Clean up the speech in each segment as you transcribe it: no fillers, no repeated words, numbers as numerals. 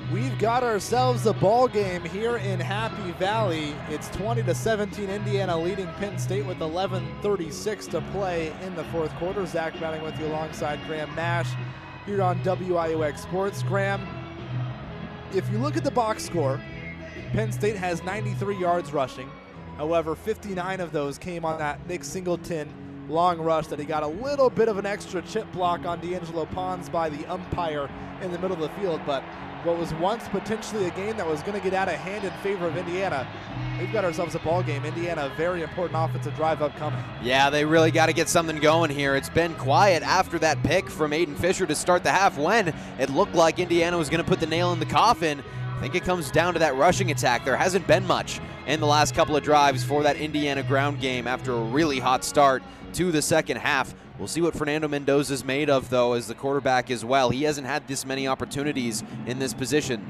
We've got ourselves a ball game here in Happy Valley. It's 20-17, Indiana leading Penn State with 11:36 to play in the fourth quarter. Zach Browning with you alongside Graham Nash here on WIOX Sports. Graham, if you look at the box score, Penn State has 93 yards rushing. However, 59 of those came on that Nick Singleton long rush that he got a little bit of an extra chip block on D'Angelo Pons by the umpire in the middle of the field. But what was once potentially a game that was going to get out of hand in favor of Indiana, we've got ourselves a ball game. Indiana, a very important offensive drive upcoming. Yeah, they really got to get something going here. It's been quiet after that pick from Aiden Fisher to start the half when it looked like Indiana was going to put the nail in the coffin. I think it comes down to that rushing attack. There hasn't been much in the last couple of drives for that Indiana ground game after a really hot start to the second half. We'll see what Fernando Mendoza's made of, though, as the quarterback as well. He hasn't had this many opportunities in this position.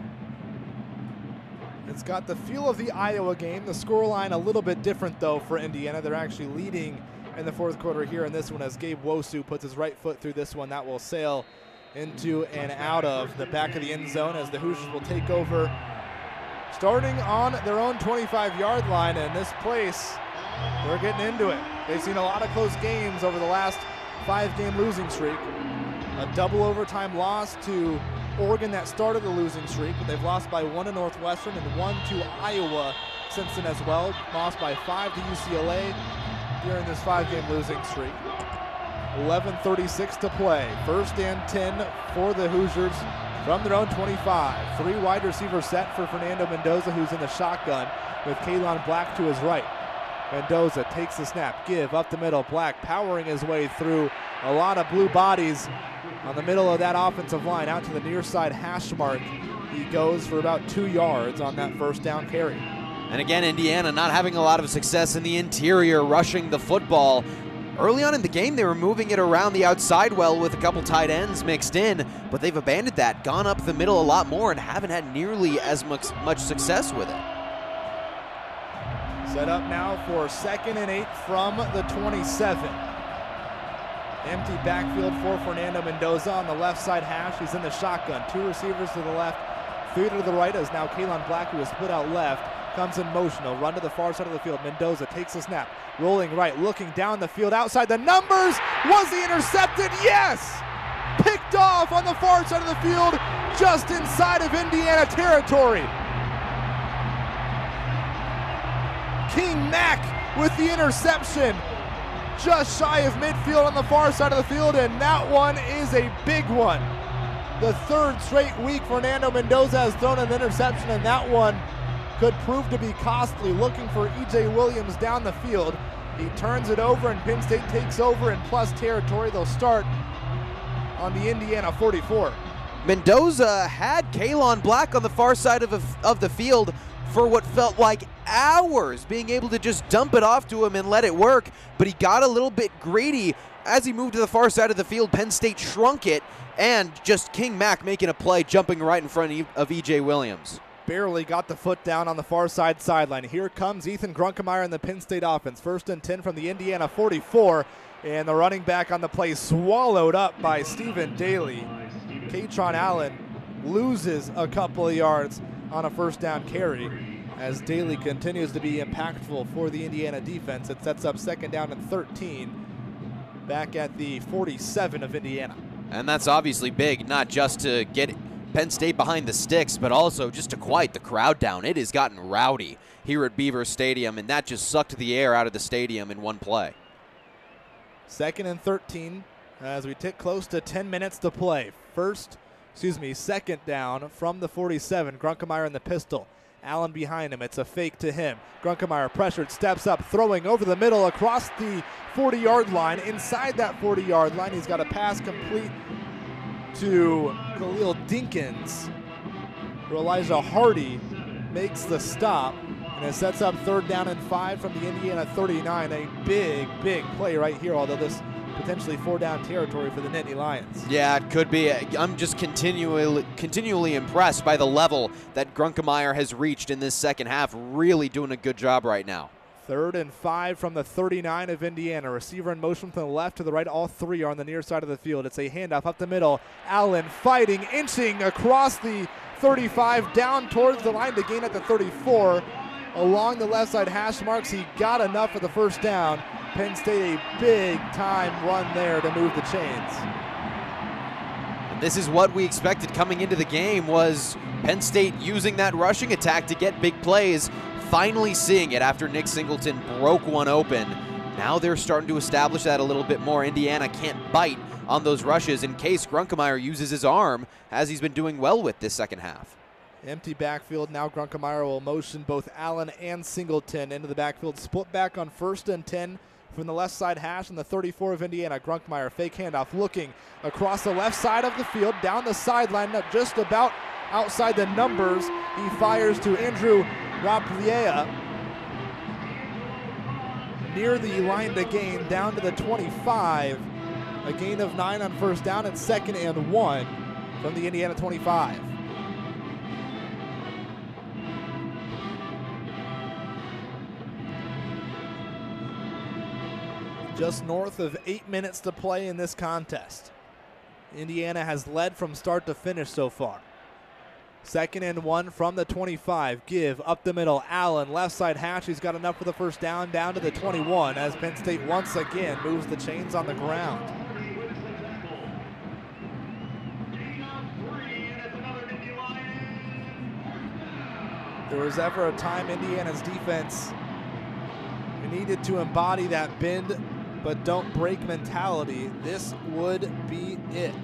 It's got the feel of the Iowa game. The scoreline a little bit different, though, for Indiana. They're actually leading in the fourth quarter here in this one as Gabe Wosu puts his right foot through this one. That will sail into and out of the back of the end zone as the Hoosiers will take over starting on their own 25-yard line. And this place, they're getting into it. They've seen a lot of close games over the last 5-game losing streak. A double overtime loss to Oregon that started the losing streak, but they've lost by 1 to Northwestern and 1 to Iowa since then as well. Lost by 5 to UCLA during this 5-game losing streak. 11:36 to play. First and 10 for the Hoosiers from their own 25. 3 wide receiver set for Fernando Mendoza, who's in the shotgun with Kaelon Black to his right. Mendoza takes the snap, give up the middle. Black powering his way through a lot of blue bodies on the middle of that offensive line out to the near side hash mark. He goes for about 2 yards on that first down carry. And again, Indiana not having a lot of success in the interior rushing the football. Early on in the game, they were moving it around the outside well with a couple tight ends mixed in, but they've abandoned that, gone up the middle a lot more, and haven't had nearly as much success with it. Set up now for 2nd and 8 from the 27. Empty backfield for Fernando Mendoza on the left side hash. He's in the shotgun. 2 receivers to the left, 3 to the right as now Kaelon Black, who is split out left, comes in motion. He'll run to the far side of the field. Mendoza takes the snap, rolling right, looking down the field outside the numbers. Was he intercepted? Yes! Picked off on the far side of the field, just inside of Indiana territory. King Mack with the interception, just shy of midfield on the far side of the field, and that one is a big one. The 3rd straight week Fernando Mendoza has thrown an interception, and that one could prove to be costly. Looking for E.J. Williams down the field. He turns it over, and Penn State takes over in plus territory. They'll start on the Indiana 44. Mendoza had Kaelon Black on the far side of the field for what felt like hours, being able to just dump it off to him and let it work, but he got a little bit greedy. As he moved to the far side of the field, Penn State shrunk it, and just King Mack making a play, jumping right in front of E.J. Williams. Barely got the foot down on the far side sideline. Here comes Ethan Grunkemeyer in the Penn State offense. 1st and 10 from the Indiana 44, and the running back on the play swallowed up by Stephen Daly. Katron Allen loses a couple of yards on a first down carry as Daly continues to be impactful for the Indiana defense. It sets up 2nd down and 13 back at the 47 of Indiana. And that's obviously big, not just to get Penn State behind the sticks, but also just to quiet the crowd down. It has gotten rowdy here at Beaver Stadium, and that just sucked the air out of the stadium in one play. 2nd and 13 as we tick close to 10 minutes to play. 2nd down from the 47. Grunkemeyer in the pistol. Allen behind him. It's a fake to him. Grunkemeyer pressured, steps up, throwing over the middle across the 40-yard line. Inside that 40-yard line, he's got a pass complete to Khalil Dinkins. Elijah Hardy makes the stop, and it sets up 3rd down and 5 from the Indiana 39. A big play right here, although this potentially 4-down territory for the Nittany Lions. Yeah, it could be. I'm just continually impressed by the level that Grunkemeyer has reached in this second half. Really doing a good job right now. 3rd and 5 from the 39 of Indiana. Receiver in motion from the left to the right. All 3 are on the near side of the field. It's a handoff up the middle. Allen fighting, inching across the 35, down towards the line to gain at the 34. Along the left side hash marks, he got enough for the first down. Penn State a big time run there to move the chains. And this is what we expected coming into the game, was Penn State using that rushing attack to get big plays. Finally seeing it after Nick Singleton broke one open. Now they're starting to establish that a little bit more. Indiana can't bite on those rushes in case Grunkemeyer uses his arm, as he's been doing well with this second half. Empty backfield. Now Grunkemeyer will motion both Allen and Singleton into the backfield. Split back on 1st and 10 from the left side hash on the 34 of Indiana. Grunkemeyer fake handoff, looking across the left side of the field, down the sideline, just about outside the numbers. He fires to Andrew Rappliea near the line to gain, down to the 25. A gain of 9 on first down and 2nd and 1 from the Indiana 25. Just north of 8 minutes to play in this contest. Indiana has led from start to finish so far. 2nd and 1 from the 25. Give up the middle. Allen, left side hash. He's got enough for the first down, down to the 21 as Penn State once again moves the chains on the ground. If there was ever a time Indiana's defense needed to embody that bend but don't break mentality, this would be it.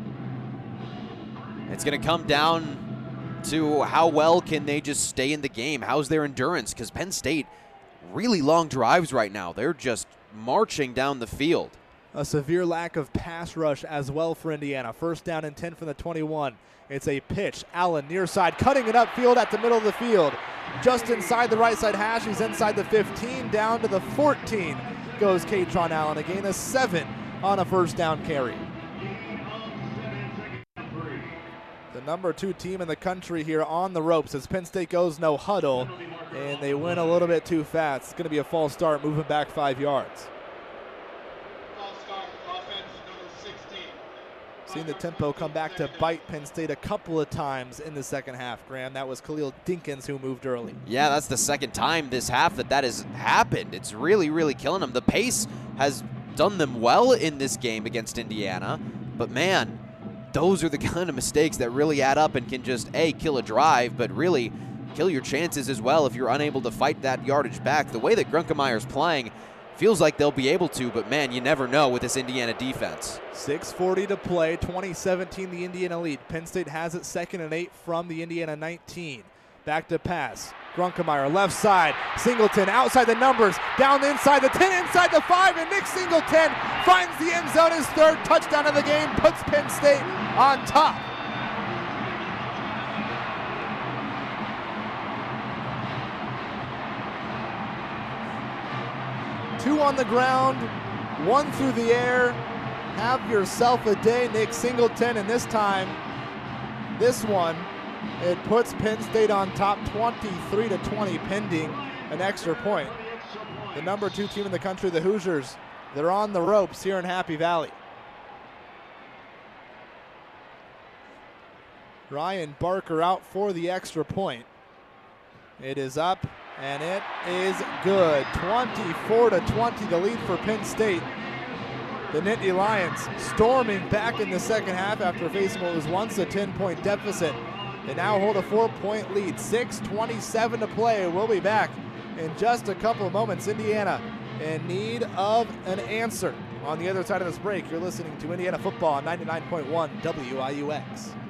It's going to come down to how well can they just stay in the game. How's their endurance? Because Penn State, really long drives right now. They're just marching down the field. A severe lack of pass rush as well for Indiana. 1st down and 10 from the 21. It's a pitch. Allen near side, cutting it upfield at the middle of the field. Just inside the right side hash. He's inside the 15, down to the 14 goes Katron Allen. A gain of 7 on a 1st down carry. The number 2 team in the country here on the ropes as Penn State goes no huddle, and they win a little bit too fast. It's going to be a false start, moving back 5 yards. Seen the tempo come back to bite Penn State a couple of times in the second half, Graham. That was Khalil Dinkins who moved early. Yeah, that's the second time this half that has happened. It's really, really killing them. The pace has done them well in this game against Indiana, but man, those are the kind of mistakes that really add up and can just, A, kill a drive, but really kill your chances as well if you're unable to fight that yardage back. The way that Grunkemeyer's playing, feels like they'll be able to, but man, you never know with this Indiana defense. 6:40 to play, 20-17 the Indiana lead. Penn State has it 2nd and 8 from the Indiana 19. Back to pass. Grunkemeyer left side. Singleton outside the numbers. Down inside the 10, inside the 5, and Nick Singleton finds the end zone. His 3rd touchdown of the game puts Penn State on top. Two on the ground, 1 through the air. Have yourself a day, Nick Singleton, and this time, this one, it puts Penn State on top 23-20 pending an extra point. The number 2 team in the country, the Hoosiers, they're on the ropes here in Happy Valley. Ryan Barker out for the extra point. It is up, and it is good. 24-20, the lead for Penn State. The Nittany Lions storming back in the second half after facing what was once a 10-point deficit. They now hold a 4-point lead. 6:27 to play. We'll be back in just a couple of moments. Indiana in need of an answer. On the other side of this break, you're listening to Indiana football on 99.1 WIUX.